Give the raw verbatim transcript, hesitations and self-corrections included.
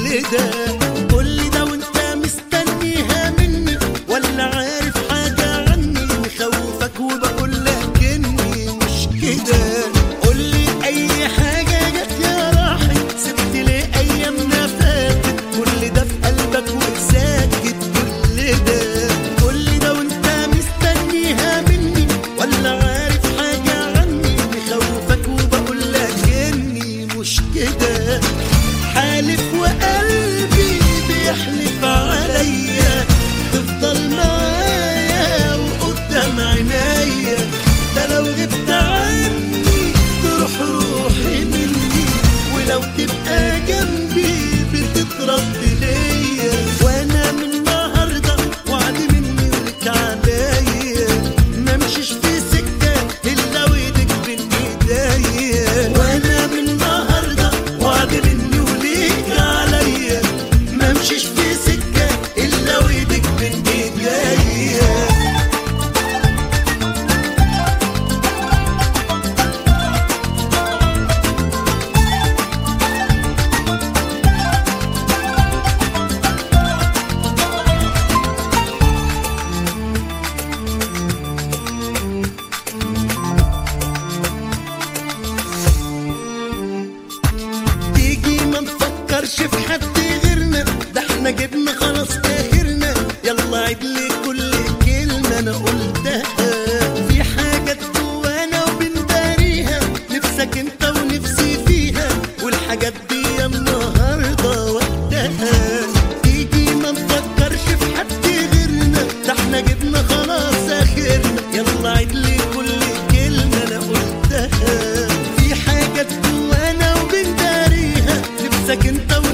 كل ده؟ كل ده وانت مستنيها مني ولا عارف حاجة عني؟ مخوفك وبقولك اني مش كده. قولي اي حاجة جت يا راحت، سبت ليه ايامنا فاتت؟ كل ده في قلبك وساكت كل ده. كل ده وانت مستنيها مني ولا عارف حاجة عني؟ مخوفك وبقولك اني مش كده. حالف وقلبي بيحلف عليا تفضل معايا وقدام عينيا، ده لو غبت عني تروح روحي مني، ولو تبقى جنبي بتترد ليا. وانا من النهارده وعد مني ولك عليا، ما مشيش في سكه الا وايدك بين ايديا. وانا من النهارده وعد مني وليك عليا، ما مشيش في سكه الا وايدك بين ايديا. تيجي ما نفكرش في حد غيرنا، ده احنا جبنا خلاص اخرنا. يلا عيد لي كل كلمة انا قلتها، في حاجات جوانا وبنداريها، نفسك انت ونفسي فيها، والحاجات دي النهارده وقتها. تيجي ما نفكرش في حد غيرنا، ده احنا جبنا خلاص اخرنا. يلا عيد لي كل كلمة انا قلتها، في حاجات جوانا وبنداريها، نفسك انت